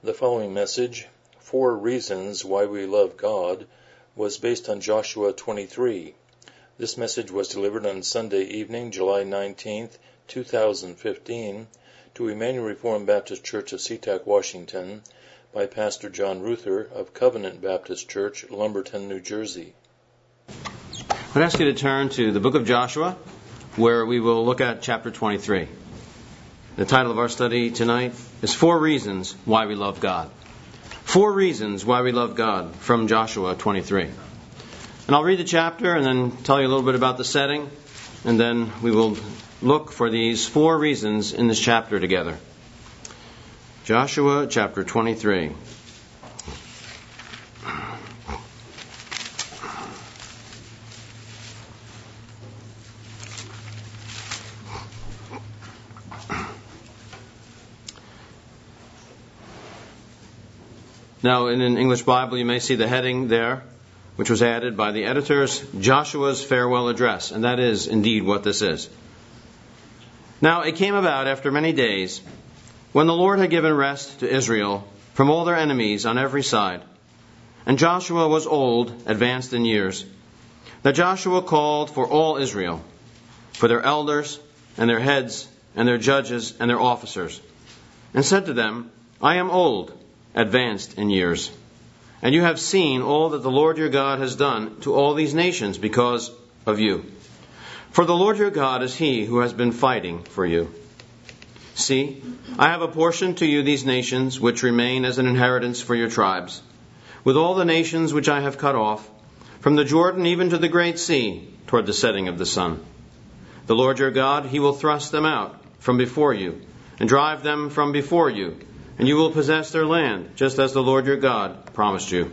The following message, 4 Reasons Why We Love God, was based on Joshua 23. This message was delivered on Sunday evening, July 19th, 2015, to Emmanuel Reformed Baptist Church of SeaTac, Washington, by Pastor John Ruther of Covenant Baptist Church, Lumberton, New Jersey. I'd ask you to turn to the book of Joshua, where we will look at chapter 23. The title of our study tonight is 4 Reasons Why We Love God. 4 Reasons Why We Love God from Joshua 23. And I'll read the chapter and then tell you a little bit about the setting, and then we will look for these 4 reasons in this chapter together. Joshua chapter 23. Now, in an English Bible, you may see the heading there, which was added by the editors, Joshua's Farewell Address, and that is indeed what this is. Now, it came about after many days, when the Lord had given rest to Israel from all their enemies on every side, and Joshua was old, advanced in years, that Joshua called for all Israel, for their elders, and their heads, and their judges, and their officers, and said to them, I am old, advanced in years, and you have seen all that the Lord your God has done to all these nations because of you. For the Lord your God is He who has been fighting for you. See, I have apportioned to you these nations which remain as an inheritance for your tribes, with all the nations which I have cut off, from the Jordan even to the great sea, toward the setting of the sun. The Lord your God, He will thrust them out from before you, and drive them from before you, and you will possess their land, just as the Lord your God promised you.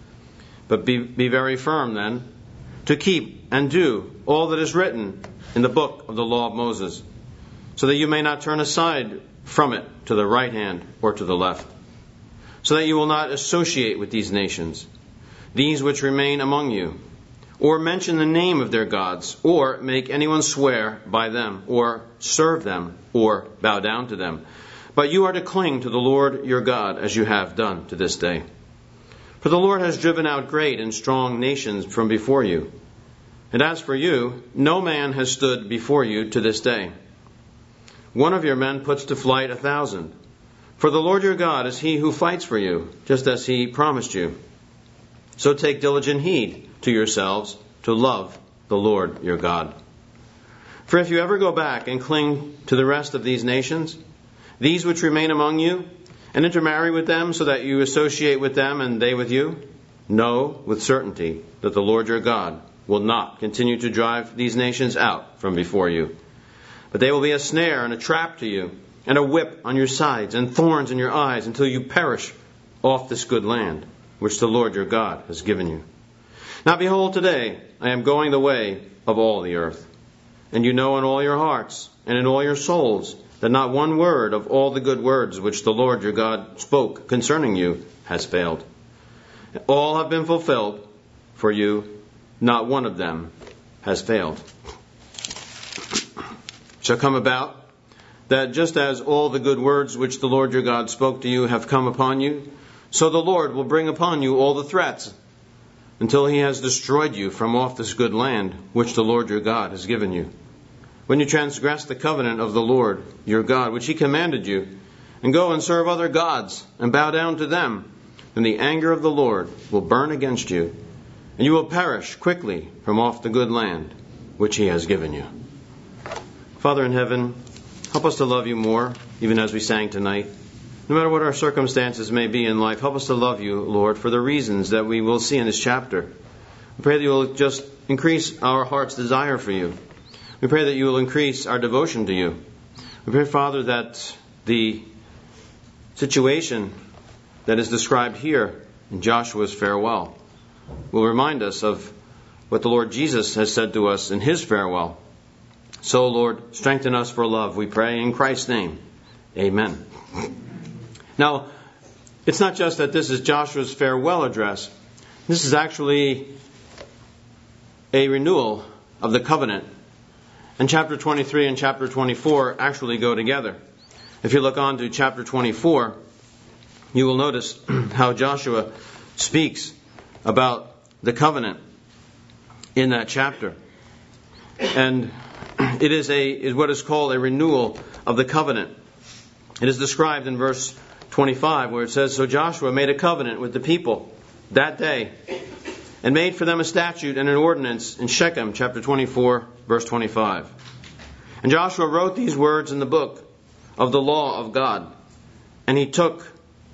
But be very firm then, to keep and do all that is written in the book of the law of Moses, so that you may not turn aside from it to the right hand or to the left, so that you will not associate with these nations, these which remain among you, or mention the name of their gods, or make anyone swear by them, or serve them, or bow down to them. But you are to cling to the Lord your God as you have done to this day. For the Lord has driven out great and strong nations from before you. And as for you, no man has stood before you to this day. One of your men puts to flight 1,000. For the Lord your God is He who fights for you, just as He promised you. So take diligent heed to yourselves to love the Lord your God. For if you ever go back and cling to the rest of these nations, these which remain among you, and intermarry with them so that you associate with them and they with you, know with certainty that the Lord your God will not continue to drive these nations out from before you. But they will be a snare and a trap to you, and a whip on your sides, and thorns in your eyes, until you perish off this good land, which the Lord your God has given you. Now behold, today I am going the way of all the earth. And you know in all your hearts, and in all your souls, that not one word of all the good words which the Lord your God spoke concerning you has failed. All have been fulfilled for you, not one of them has failed. Shall come about that just as all the good words which the Lord your God spoke to you have come upon you, so the Lord will bring upon you all the threats, until He has destroyed you from off this good land which the Lord your God has given you. When you transgress the covenant of the Lord your God, which He commanded you, and go and serve other gods, and bow down to them, then the anger of the Lord will burn against you, and you will perish quickly from off the good land which He has given you. Father in heaven, help us to love you more, even as we sang tonight. No matter what our circumstances may be in life, help us to love you, Lord, for the reasons that we will see in this chapter. We pray that you will just increase our heart's desire for you. We pray that you will increase our devotion to you. We pray, Father, that the situation that is described here in Joshua's farewell will remind us of what the Lord Jesus has said to us in His farewell. So, Lord, strengthen us for love, we pray in Christ's name. Amen. Now, it's not just that this is Joshua's farewell address. This is actually a renewal of the covenant. And chapter 23 and chapter 24 actually go together. If you look on to chapter 24, you will notice how Joshua speaks about the covenant in that chapter. And it is what is called a renewal of the covenant. It is described in verse 25 where it says, "So Joshua made a covenant with the people that day and made for them a statute and an ordinance in Shechem," chapter 24, verse 25. "And Joshua wrote these words in the book of the law of God. And he took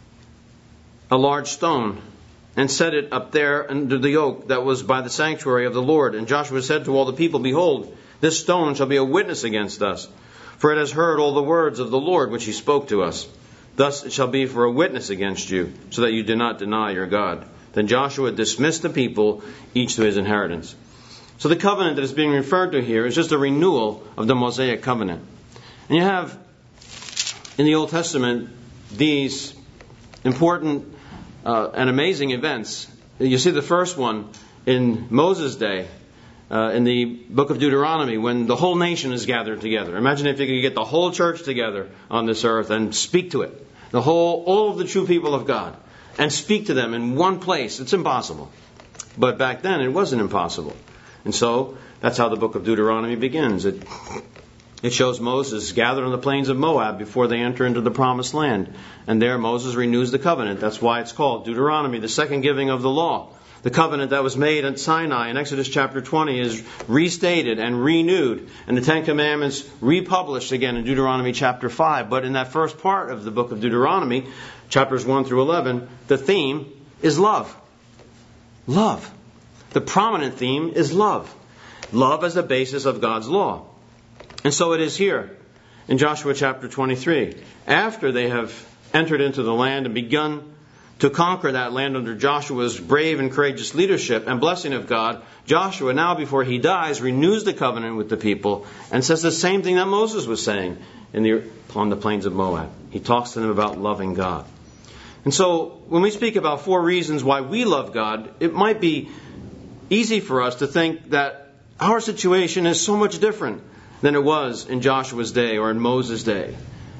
a large stone and set it up there under the oak that was by the sanctuary of the Lord. And Joshua said to all the people, 'Behold, this stone shall be a witness against us, for it has heard all the words of the Lord which he spoke to us. Thus it shall be for a witness against you, so that you do not deny your God.' Then Joshua dismissed the people, each to his inheritance." So the covenant that is being referred to here is just a renewal of the Mosaic covenant. And you have in the Old Testament these important and amazing events. You see the first one in Moses' day, in the book of Deuteronomy, when the whole nation is gathered together. Imagine if you could get the whole church together on this earth and speak to it. All of the true people of God. And speak to them in one place. It's impossible. But back then it wasn't impossible. And so that's how the book of Deuteronomy begins. It shows Moses gathered on the plains of Moab before they enter into the promised land. And there Moses renews the covenant. That's why it's called Deuteronomy, the second giving of the law. The covenant that was made at Sinai in Exodus chapter 20 is restated and renewed. And the Ten Commandments republished again in Deuteronomy chapter 5. But in that first part of the book of Deuteronomy, chapters 1 through 11, the theme is love. Love. The prominent theme is love. Love as the basis of God's law. And so it is here in Joshua chapter 23. After they have entered into the land and begun to conquer that land under Joshua's brave and courageous leadership and blessing of God, Joshua, now before he dies, renews the covenant with the people and says the same thing that Moses was saying on the plains of Moab. He talks to them about loving God. And so when we speak about 4 reasons why we love God, it might be easy for us to think that our situation is so much different than it was in Joshua's day or in Moses' day.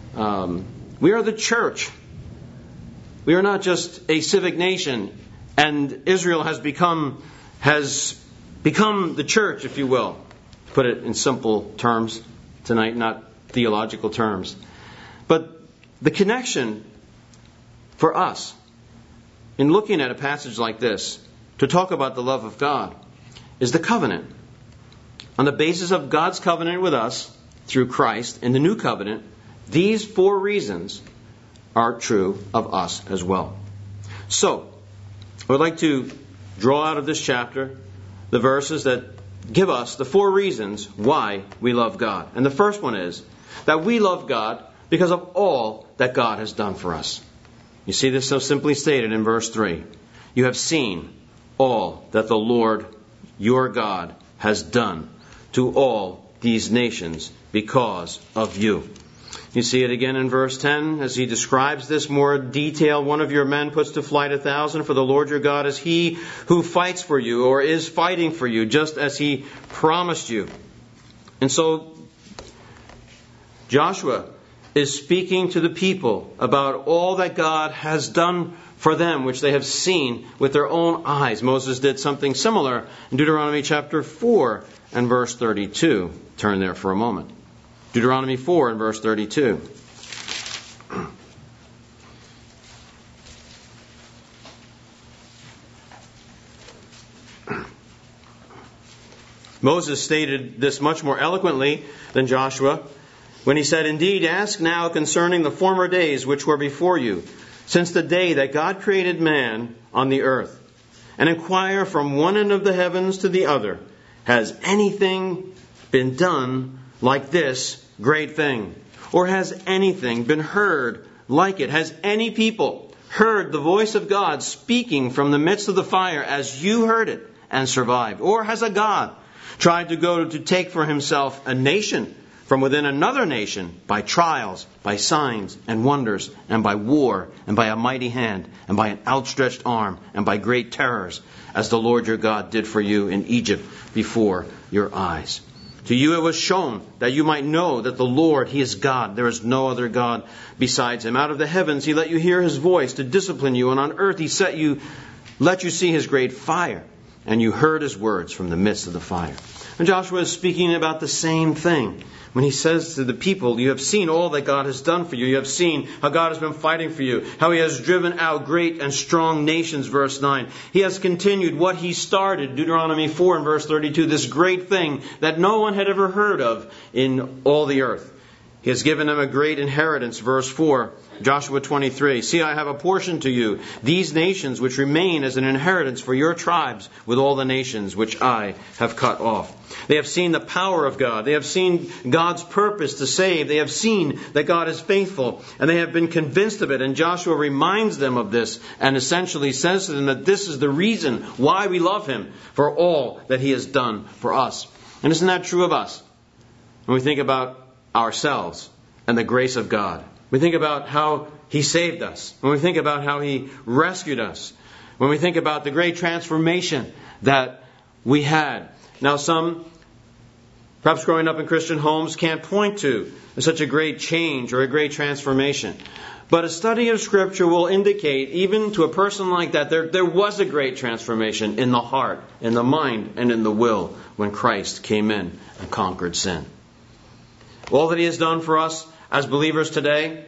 We are the church. We are not just a civic nation, and Israel has become the church, if you will. Put it in simple terms tonight, not theological terms. But the connection for us in looking at a passage like this to talk about the love of God is the covenant. On the basis of God's covenant with us through Christ in the new covenant, these 4 reasons are true of us as well. So, I would like to draw out of this chapter the verses that give us the 4 reasons why we love God. And the first one is that we love God because of all that God has done for us. You see this so simply stated in verse 3. You have seen all that the Lord your God has done to all these nations because of you. You see it again in verse 10 as he describes this more detail. One of your men puts to flight 1,000, for the Lord your God is he who fights for you or is fighting for you, just as he promised you. And so Joshua is speaking to the people about all that God has done for them, which they have seen with their own eyes. Moses did something similar in Deuteronomy chapter 4 and verse 32. Turn there for a moment. Deuteronomy 4 and verse 32. Moses stated this much more eloquently than Joshua when he said, "Indeed, ask now concerning the former days which were before you, since the day that God created man on the earth, and inquire from one end of the heavens to the other, has anything been done like this great thing? Or has anything been heard like it? Has any people heard the voice of God speaking from the midst of the fire as you heard it and survived? Or has a God tried to go to take for himself a nation from within another nation by trials, by signs and wonders, and by war, and by a mighty hand, and by an outstretched arm, and by great terrors, as the Lord your God did for you in Egypt before your eyes?" To you it was shown that you might know that the Lord, He is God. There is no other God besides Him. Out of the heavens He let you hear His voice to discipline you, and on earth He let you see His great fire, and you heard His words from the midst of the fire. And Joshua is speaking about the same thing. When he says to the people, you have seen all that God has done for you. You have seen how God has been fighting for you. How He has driven out great and strong nations, verse 9. He has continued what He started, Deuteronomy 4 and verse 32, this great thing that no one had ever heard of in all the earth. He has given them a great inheritance, verse 4, Joshua 23. See, I have apportioned to you these nations which remain as an inheritance for your tribes with all the nations which I have cut off. They have seen the power of God. They have seen God's purpose to save. They have seen that God is faithful, and they have been convinced of it. And Joshua reminds them of this and essentially says to them that this is the reason why we love Him, for all that He has done for us. And isn't that true of us? When we think about ourselves and the grace of God. We think about how He saved us. When we think about how He rescued us. When we think about the great transformation that we had. Now some, perhaps growing up in Christian homes, can't point to such a great change or a great transformation. But a study of Scripture will indicate, even to a person like that, there was a great transformation in the heart, in the mind, and in the will when Christ came in and conquered sin. All that He has done for us as believers today,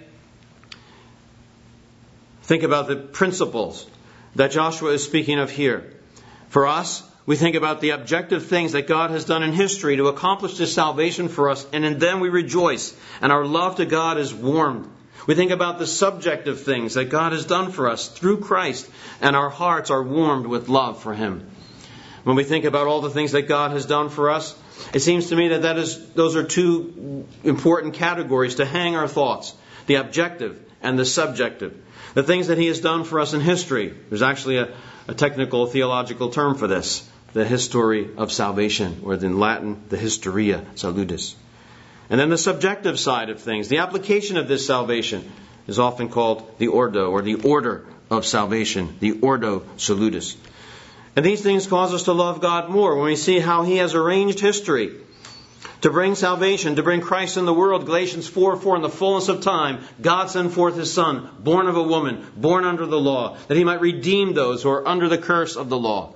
think about the principles that Joshua is speaking of here. For us, we think about the objective things that God has done in history to accomplish this salvation for us, and in them we rejoice, and our love to God is warmed. We think about the subjective things that God has done for us through Christ, and our hearts are warmed with love for Him. When we think about all the things that God has done for us, it seems to me that those are two important categories to hang our thoughts. The objective and the subjective. The things that He has done for us in history. There's actually a technical theological term for this. The history of salvation, or in Latin, the historia saludis. And then the subjective side of things. The application of this salvation is often called the ordo, or the order of salvation. The ordo saludis. And these things cause us to love God more when we see how He has arranged history to bring salvation, to bring Christ in the world. Galatians 4:4, in the fullness of time, God sent forth His Son, born of a woman, born under the law, that He might redeem those who are under the curse of the law.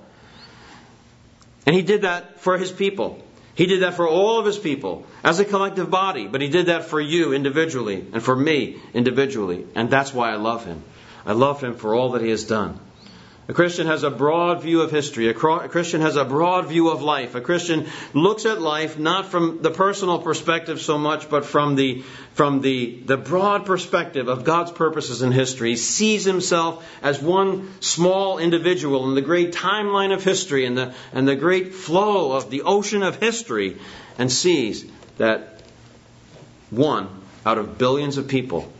And He did that for His people. He did that for all of His people as a collective body, but He did that for you individually and for me individually. And that's why I love Him. I love Him for all that He has done. A Christian has a broad view of history. A Christian has a broad view of life. A Christian looks at life not from the personal perspective so much, but from the broad perspective of God's purposes in history. He sees himself as one small individual in the great timeline of history and the great flow of the ocean of history, and sees that one out of billions of people,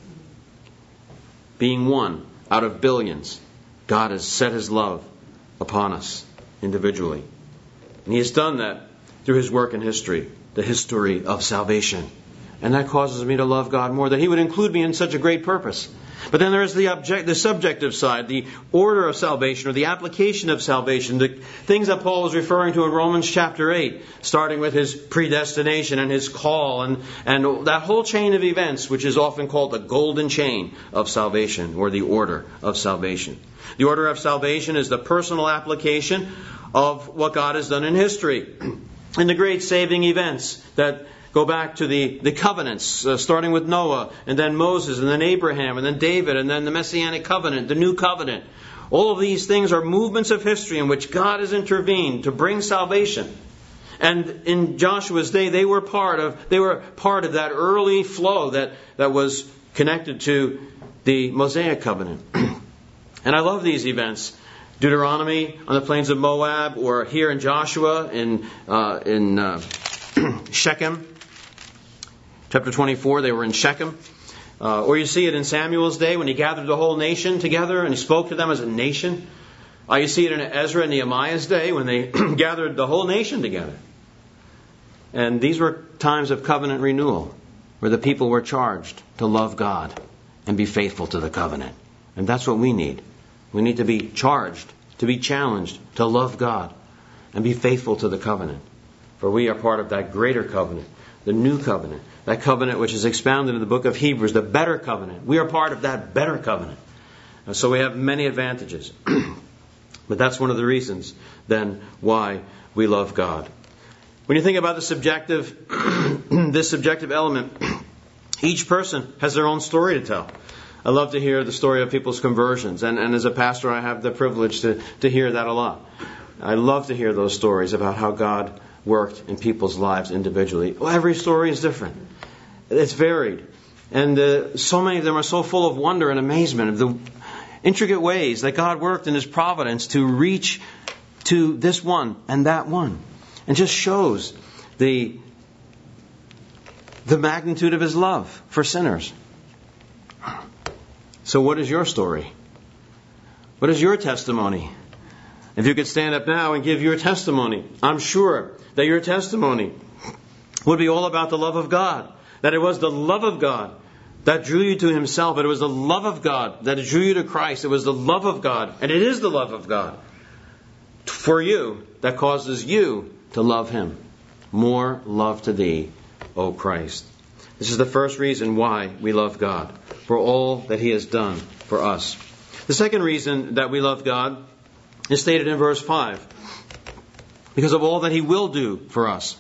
being one out of billions, God has set His love upon us individually. And He has done that through His work in history, the history of salvation. And that causes me to love God more, that He would include me in such a great purpose. But then there is the subjective side, the order of salvation, or the application of salvation, the things that Paul was referring to in Romans chapter 8, starting with his predestination and his call, and that whole chain of events, which is often called the golden chain of salvation, or the order of salvation. The order of salvation is the personal application of what God has done in history, and the great saving events that go back to the covenants, starting with Noah, and then Moses, and then Abraham, and then David, and then the Messianic covenant, the new covenant. All of these things are movements of history in which God has intervened to bring salvation. And in Joshua's day, they were part of that early flow that was connected to the Mosaic covenant. And I love these events. Deuteronomy on the plains of Moab, or here in Joshua in Shechem. Chapter 24, they were in Shechem. Or you see it in Samuel's day when he gathered the whole nation together and he spoke to them as a nation. You see it in Ezra and Nehemiah's day when they gathered the whole nation together. And these were times of covenant renewal where the people were charged to love God and be faithful to the covenant. And that's what we need. We need to be charged, to be challenged to love God and be faithful to the covenant. For we are part of that greater covenant, the new covenant, that covenant which is expounded in the book of Hebrews, the better covenant. We are part of that better covenant. And so we have many advantages. But that's one of the reasons, then, why we love God. When you think about the subjective, this subjective element, each person has their own story to tell. I love to hear the story of people's conversions. And as a pastor, I have the privilege to hear that a lot. I love to hear those stories about how God worked in people's lives individually. Well, every story is different. It's varied. And so many of them are so full of wonder and amazement of the intricate ways that God worked in His providence to reach to this one and that one. And just shows the magnitude of His love for sinners. So what is your story? What is your testimony? If you could stand up now and give your testimony, I'm sure that your testimony would be all about the love of God. That it was the love of God that drew you to Himself. It was the love of God that drew you to Christ. It was the love of God, and it is the love of God for you that causes you to love Him. More love to thee, O Christ. This is the first reason why we love God, for all that He has done for us. The second reason that we love God is stated in verse 5. Because of all that He will do for us.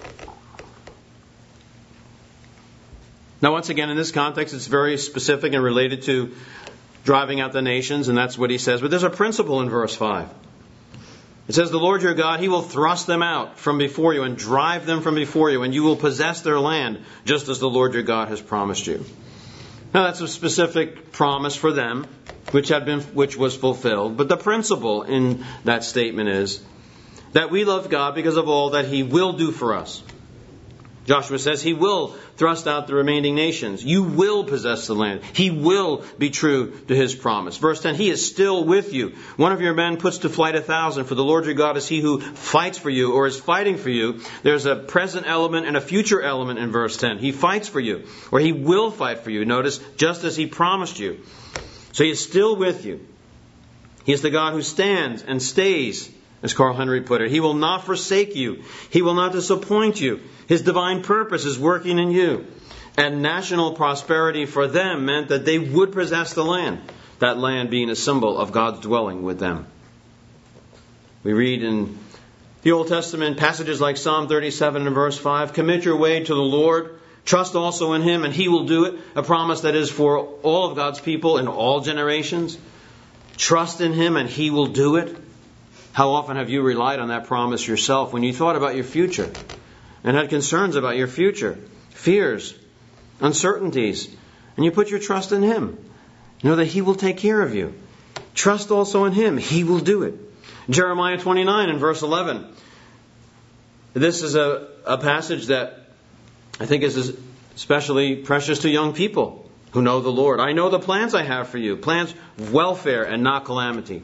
Now, once again, in this context, it's very specific and related to driving out the nations, and that's what he says. But there's a principle in verse 5. It says, the Lord your God, He will thrust them out from before you and drive them from before you, and you will possess their land, just as the Lord your God has promised you. Now, that's a specific promise for them, which was fulfilled. But the principle in that statement is that we love God because of all that He will do for us. Joshua says He will thrust out the remaining nations. You will possess the land. He will be true to His promise. Verse 10, He is still with you. One of your men puts to flight 1,000. For the Lord your God is He who fights for you or is fighting for you. There's a present element and a future element in verse 10. He fights for you, or He will fight for you. Notice, just as He promised you. So He is still with you. He is the God who stands and stays, as Carl Henry put it. He will not forsake you. He will not disappoint you. His divine purpose is working in you. And national prosperity for them meant that they would possess the land. That land being a symbol of God's dwelling with them. We read in the Old Testament passages like Psalm 37 and verse 5, commit your way to the Lord. Trust also in Him and He will do it. A promise that is for all of God's people in all generations. Trust in Him and He will do it. How often have you relied on that promise yourself when you thought about your future and had concerns about your future, fears, uncertainties, and you put your trust in Him? You know that He will take care of you. Trust also in Him. He will do it. Jeremiah 29 and verse 11. This is a passage that I think is especially precious to young people who know the Lord. I know the plans I have for you, plans of welfare and not calamity.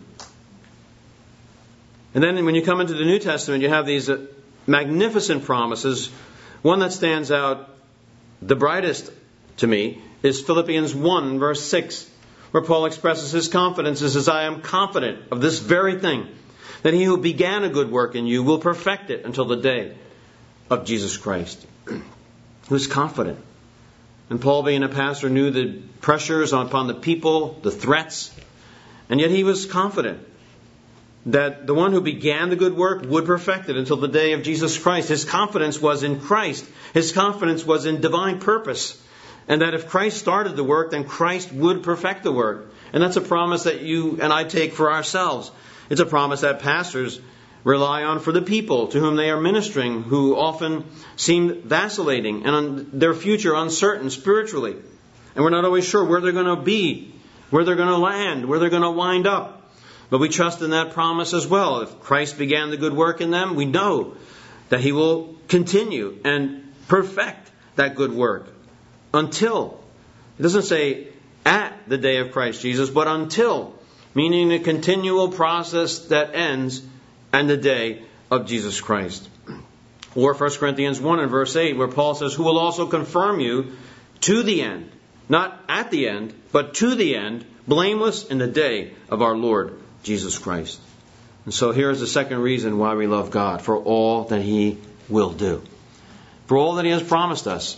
And then when you come into the New Testament, you have these magnificent promises. One that stands out the brightest to me is Philippians 1 verse 6, where Paul expresses his confidence. He says, I am confident of this very thing, that He who began a good work in you will perfect it until the day of Jesus Christ. He was confident. And Paul, being a pastor, knew the pressures upon the people, the threats, and yet he was confident that the one who began the good work would perfect it until the day of Jesus Christ. His confidence was in Christ. His confidence was in divine purpose. And that if Christ started the work, then Christ would perfect the work. And that's a promise that you and I take for ourselves. It's a promise that pastors rely on for the people to whom they are ministering, who often seem vacillating and on their future uncertain spiritually. And we're not always sure where they're going to be, where they're going to land, where they're going to wind up. But we trust in that promise as well. If Christ began the good work in them, we know that He will continue and perfect that good work until, it doesn't say at the day of Christ Jesus, but until, meaning a continual process that ends and the day of Jesus Christ. Or 1 Corinthians 1 and verse 8, where Paul says, who will also confirm you to the end, not at the end, but to the end, blameless in the day of our Lord Jesus Christ. And so here's the second reason why we love God, for all that He will do. For all that He has promised us.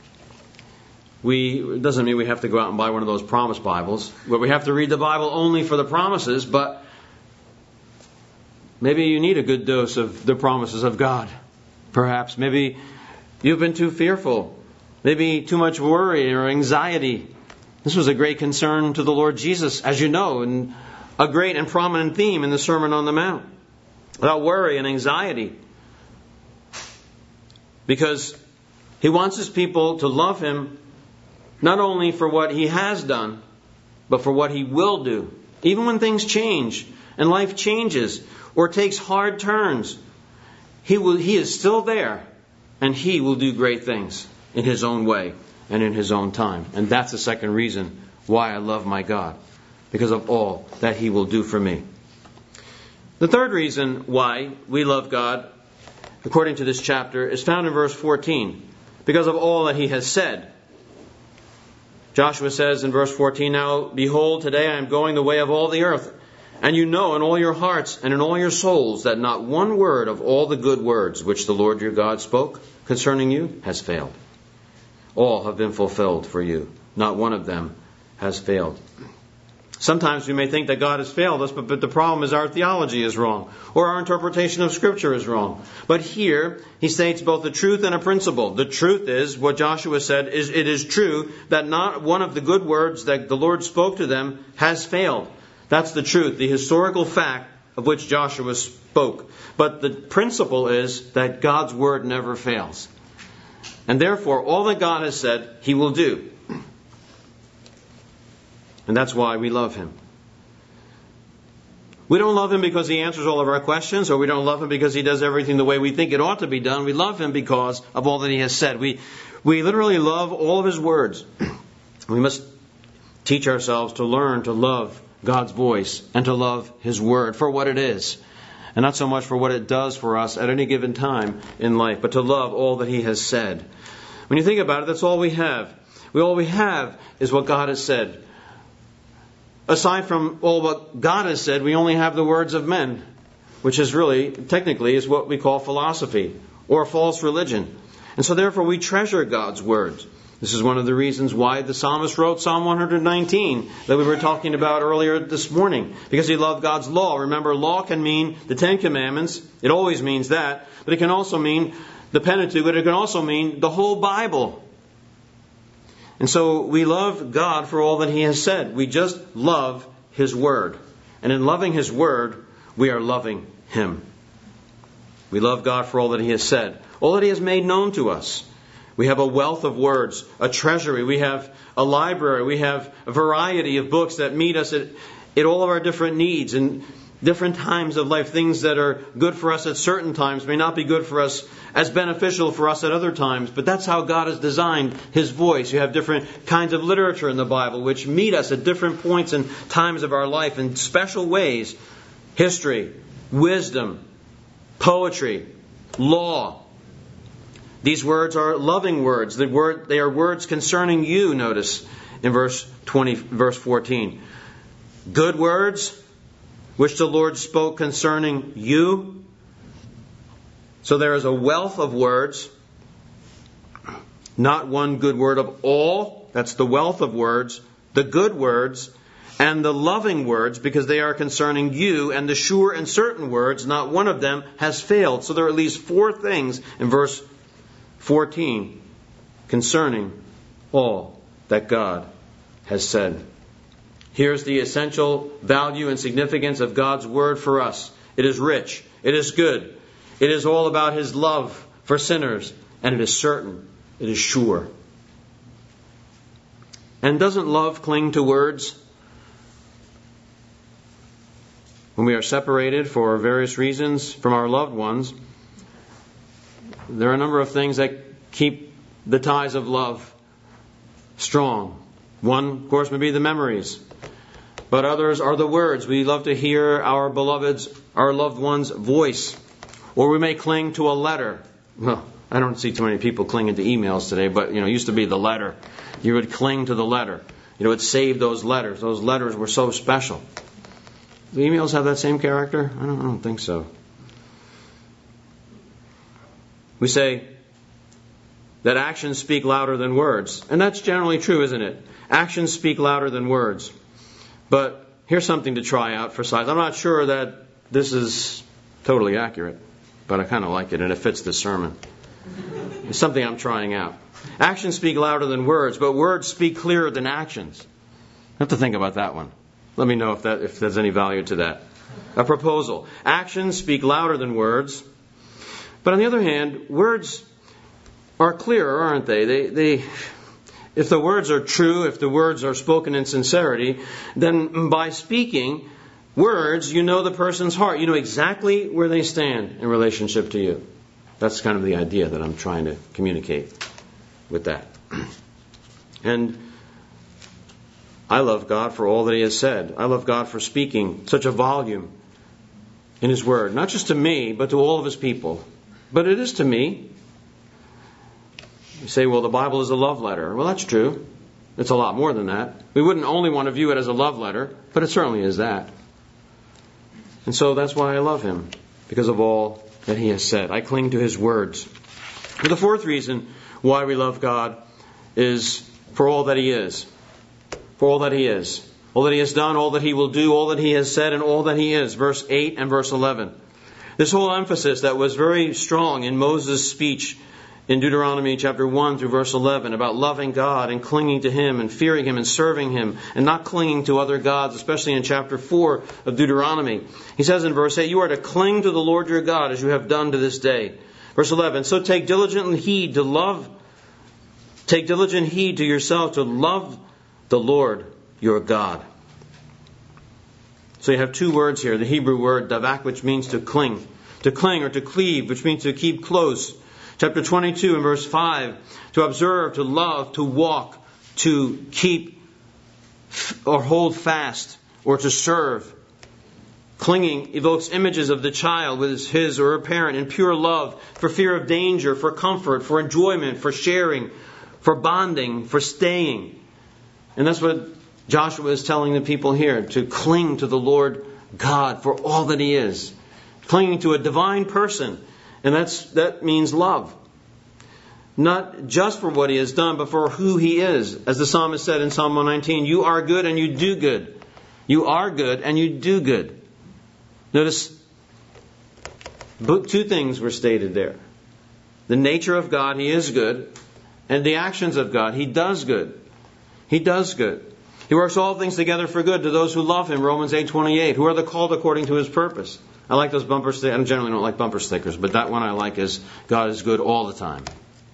It doesn't mean we have to go out and buy one of those promise Bibles, but we have to read the Bible only for the promises, but maybe you need a good dose of the promises of God. Perhaps. Maybe you've been too fearful. Maybe too much worry or anxiety. This was a great concern to the Lord Jesus, as you know, and a great and prominent theme in the Sermon on the Mount. About worry and anxiety. Because He wants His people to love Him not only for what He has done, but for what He will do. Even when things change and life changes or takes hard turns, He is still there, and He will do great things in His own way and in His own time. And that's the second reason why I love my God, because of all that He will do for me. The third reason why we love God, according to this chapter, is found in verse 14, because of all that He has said. Joshua says in verse 14, "Now, behold, today I am going the way of all the earth. And you know in all your hearts and in all your souls that not one word of all the good words which the Lord your God spoke concerning you has failed. All have been fulfilled for you. Not one of them has failed." Sometimes we may think that God has failed us, but the problem is our theology is wrong, or our interpretation of Scripture is wrong. But here, he states both a truth and a principle. The truth is, what Joshua said, it is true that not one of the good words that the Lord spoke to them has failed. That's the truth, the historical fact of which Joshua spoke. But the principle is that God's word never fails. And therefore, all that God has said, He will do. And that's why we love Him. We don't love Him because He answers all of our questions, or we don't love Him because He does everything the way we think it ought to be done. We love Him because of all that He has said. We literally love all of His words. We must teach ourselves to learn to love God's voice and to love His word for what it is, and not so much for what it does for us at any given time in life, but to love all that He has said. When you think about it, that's all we have. All we have is what God has said. Aside from all what God has said, we only have the words of men, which is really, technically, is what we call philosophy or false religion. And so therefore we treasure God's words. This is one of the reasons why the psalmist wrote Psalm 119 that we were talking about earlier this morning, because he loved God's law. Remember, law can mean the Ten Commandments. It always means that. But it can also mean the Pentateuch, but it can also mean the whole Bible. And so we love God for all that He has said. We just love His Word. And in loving His Word, we are loving Him. We love God for all that He has said, all that He has made known to us. We have a wealth of words, a treasury. We have a library. We have a variety of books that meet us at all of our different needs and different times of life. Things that are good for us at certain times may not be good for us, as beneficial for us at other times. But that's how God has designed His voice. You have different kinds of literature in the Bible which meet us at different points and times of our life in special ways. History, wisdom, poetry, law. These words are loving words. They are words concerning you, notice, in verse 14. Good words, which the Lord spoke concerning you. So there is a wealth of words. Not one good word of all. That's the wealth of words. The good words and the loving words, because they are concerning you, and the sure and certain words, not one of them has failed. So there are at least 4 things in verse 14 concerning all that God has said. Here's the essential value and significance of God's Word for us. It is rich. It is good. It is all about His love for sinners. And it is certain. It is sure. And doesn't love cling to words? When we are separated for various reasons from our loved ones, there are a number of things that keep the ties of love strong. One, of course, may be the memories. But others are the words. We love to hear our loved one's voice. Or we may cling to a letter. Well, I don't see too many people clinging to emails today, but it used to be the letter. You would cling to the letter. It would save those letters. Those letters were so special. Do emails have that same character? I don't think so. We say that actions speak louder than words. And that's generally true, isn't it? Actions speak louder than words. But here's something to try out for size. I'm not sure that this is totally accurate, but I kind of like it and it fits this sermon. It's something I'm trying out. Actions speak louder than words, but words speak clearer than actions. I have to think about that one. Let me know if there's any value to that. A proposal. Actions speak louder than words. But on the other hand, words are clearer, aren't they? If the words are true, if the words are spoken in sincerity, then by speaking words, you know the person's heart. You know exactly where they stand in relationship to you. That's kind of the idea that I'm trying to communicate with that. And I love God for all that He has said. I love God for speaking such a volume in His Word. Not just to me, but to all of His people. But it is to me. You say, well, the Bible is a love letter. Well, that's true. It's a lot more than that. We wouldn't only want to view it as a love letter, but it certainly is that. And so that's why I love Him, because of all that He has said. I cling to His words. But the fourth reason why we love God is for all that He is. For all that He is. All that He has done, all that He will do, all that He has said, and all that He is. Verse 8 and verse 11. This whole emphasis that was very strong in Moses' speech in Deuteronomy chapter 1 through verse 11 about loving God and clinging to Him and fearing Him and serving Him and not clinging to other gods, especially in chapter 4 of Deuteronomy. He says in verse 8, you are to cling to the Lord your God as you have done to this day. Verse 11, so take diligent heed to yourself to love the Lord your God. So you have two words here. The Hebrew word davak, which means to cling or to cleave, which means to keep close. Chapter 22 and verse 5, to observe, to love, to walk, to keep or hold fast, or to serve. Clinging evokes images of the child with his or her parent in pure love, for fear of danger, for comfort, for enjoyment, for sharing, for bonding, for staying. And that's what Joshua is telling the people here, to cling to the Lord God for all that He is. Clinging to a divine person. And that means love. Not just for what He has done, but for who He is. As the psalmist said in Psalm 119, you are good and you do good. You are good and you do good. Notice, two things were stated there. The nature of God, He is good. And the actions of God, He does good. He does good. He works all things together for good to those who love Him, Romans 8:28, who are the called according to His purpose. I like those bumper stickers. I generally don't like bumper stickers, but that one I like is God is good all the time.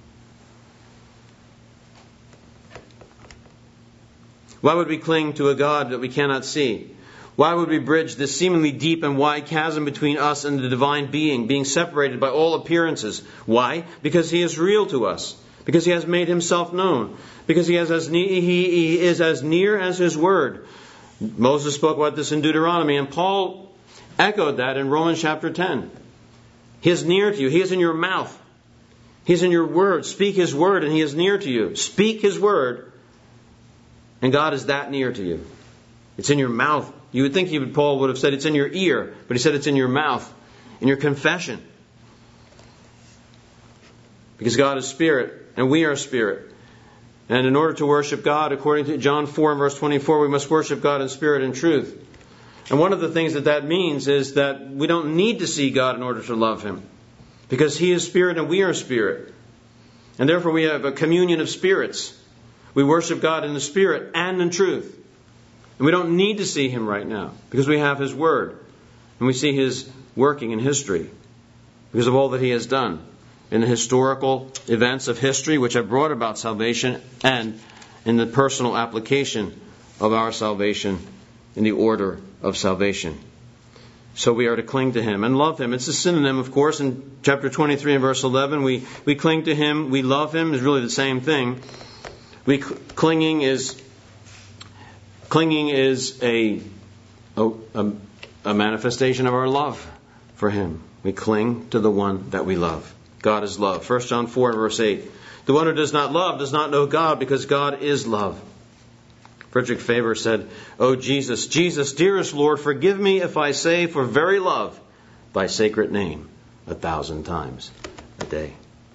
Why would we cling to a God that we cannot see? Why would we bridge this seemingly deep and wide chasm between us and the divine being separated by all appearances? Why? Because He is real to us. Because He has made Himself known. Because He is as near as His Word. Moses spoke about this in Deuteronomy, and Paul echoed that in Romans chapter 10. He is near to you. He is in your mouth. He is in your word. Speak His word and He is near to you. Speak His word and God is that near to you. It's in your mouth. You would think Paul would have said it's in your ear, but he said it's in your mouth, in your confession. Because God is spirit and we are spirit. And in order to worship God, according to John 4 and verse 24, we must worship God in spirit and truth. And one of the things that means is that we don't need to see God in order to love Him. Because He is spirit and we are spirit. And therefore we have a communion of spirits. We worship God in the spirit and in truth. And we don't need to see Him right now. Because we have His Word. And we see His working in history. Because of all that He has done. In the historical events of history which have brought about salvation. And in the personal application of our salvation in the order of salvation. So we are to cling to Him and love Him. It's a synonym, of course, in chapter 23 and verse 11. We cling to Him, we love Him is really the same thing. Clinging is a manifestation of our love for Him. We cling to the one that we love. God is love. 1 John 4 verse 8. The one who does not love does not know God, because God is love. Frederick Faber said, "O Jesus, Jesus, dearest Lord, forgive me if I say for very love Thy sacred name 1,000 times a day."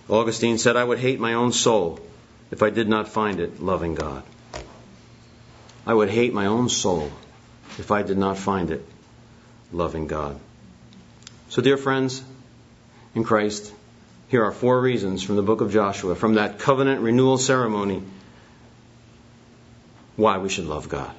Augustine said, I would hate my own soul if I did not find it loving God. I would hate my own soul if I did not find it loving God. So, dear friends in Christ, here are 4 reasons from the book of Joshua, from that covenant renewal ceremony, why we should love God.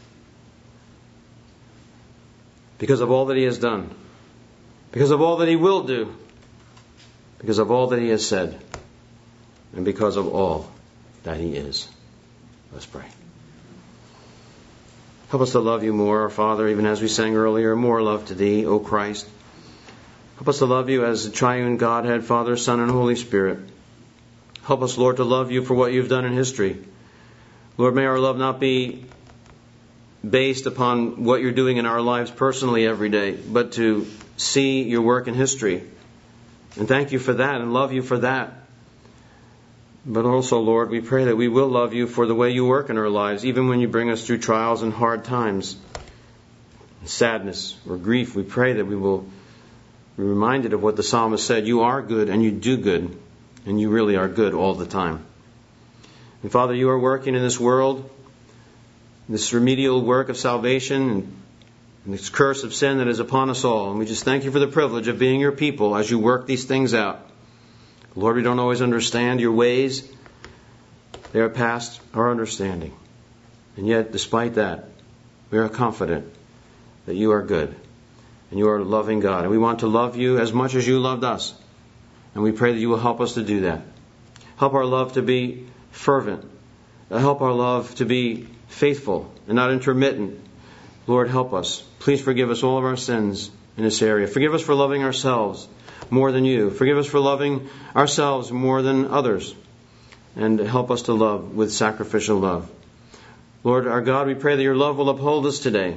Because of all that He has done, because of all that He will do, because of all that He has said, and because of all that He is. Let's pray. Help us to love You more, our Father, even as we sang earlier, more love to Thee, O Christ. Help us to love You as the triune Godhead, Father, Son, and Holy Spirit. Help us, Lord, to love You for what You've done in history. Lord, may our love not be based upon what You're doing in our lives personally every day, but to see Your work in history. And thank You for that and love You for that. But also, Lord, we pray that we will love You for the way You work in our lives, even when You bring us through trials and hard times, sadness or grief. We pray that we will be reminded of what the psalmist said, You are good and You do good, and You really are good all the time. And Father, You are working in this world, this remedial work of salvation and this curse of sin that is upon us all. And we just thank You for the privilege of being Your people as You work these things out. Lord, we don't always understand Your ways. They are past our understanding. And yet, despite that, we are confident that You are good and You are a loving God. And we want to love You as much as You loved us. And we pray that You will help us to do that. Help our love to be fervent. Help our love to be faithful and not intermittent. Lord, help us. Please forgive us all of our sins in this area. Forgive us for loving ourselves more than You. Forgive us for loving ourselves more than others. And help us to love with sacrificial love. Lord, our God, we pray that Your love will uphold us today.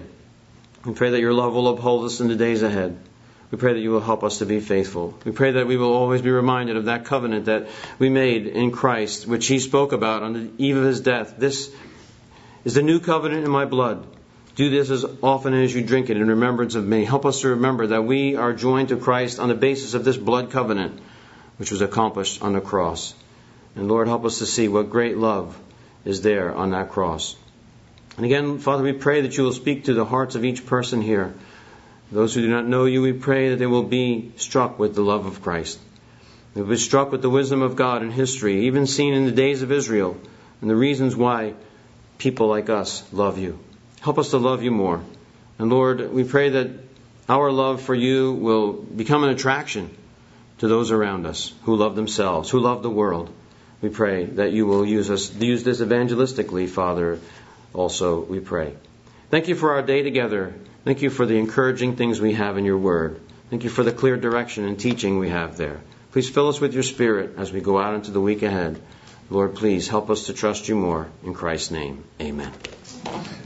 We pray that Your love will uphold us in the days ahead. We pray that You will help us to be faithful. We pray that we will always be reminded of that covenant that we made in Christ, which He spoke about on the eve of His death. This is the new covenant in My blood. Do this as often as You drink it in remembrance of Me. Help us to remember that we are joined to Christ on the basis of this blood covenant, which was accomplished on the cross. And Lord, help us to see what great love is there on that cross. And again, Father, we pray that You will speak to the hearts of each person here. Those who do not know You, we pray that they will be struck with the love of Christ. They will be struck with the wisdom of God in history, even seen in the days of Israel, and the reasons why people like us love You. Help us to love You more. And Lord, we pray that our love for You will become an attraction to those around us who love themselves, who love the world. We pray that You will use this evangelistically, Father, also, we pray. Thank You for our day together. Thank You for the encouraging things we have in Your Word. Thank You for the clear direction and teaching we have there. Please fill us with Your Spirit as we go out into the week ahead. Lord, please help us to trust You more. In Christ's name, amen.